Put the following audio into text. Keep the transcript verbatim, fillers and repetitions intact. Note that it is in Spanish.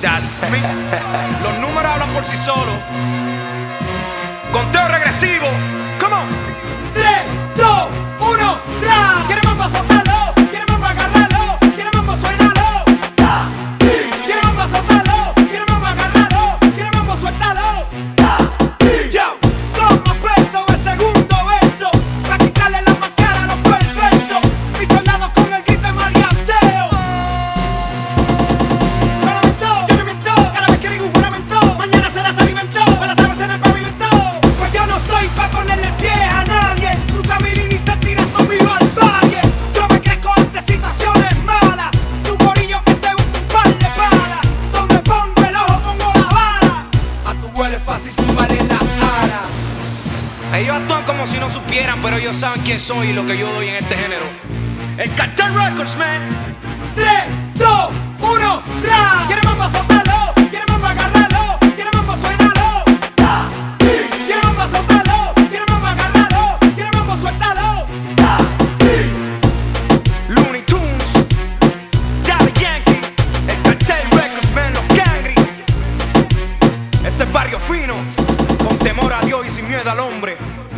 That's me. Los números hablan por sí solos. Conteo regresivo. Come on. tres, dos, uno, ¡tra! ¿Quiere mambo? Sótalo. ¿Quiere mambo? Agárralo. ¿Quiere mambo? Suénalo. ¡Ta! ¿Quiere mambo? Sótalo. ¿Quiere mambo? Agárralo. ¿Quiere mambo? Suéltalo. ¡Ta! Yo, como preso el segundo verso, pa' quitarle la máscara a los perversos. Mis soldados con el grito de marianteo. Juramento, yo no miento, cada vez que digo un juramento, mañana será se alimentó, con las aves en el pavimento. Pues yo no estoy pa' ponerle pie a nadie. Cruza mi línea y se tira conmigo al valle. Yo me crezco ante situaciones malas. Tu gorillo que se busca un par de balas. Donde pongo el ojo pongo la bala. A tu huele fácil tú vales la ara. Ellos actúan como si no supieran, pero ellos saben quién soy y lo que yo doy en este género. El Cartel Records, man. tres, dos, uno, ¡tra! ¿Quiere mambo? Sótalo. ¿Quiere mambo? Agárralo. ¿Quiere mambo? Suénalo. ¡Ta! ¿Quiere mambo? Sótalo. ¿Quiere mambo? Agárralo. ¿Quiere mambo? Suéltalo. ¡Ta! Looney Tunes, Daddy Yankee, el Cartel Records, man, los Cangri. Este es barrio fino, con temor a Dios y sin miedo al hombre.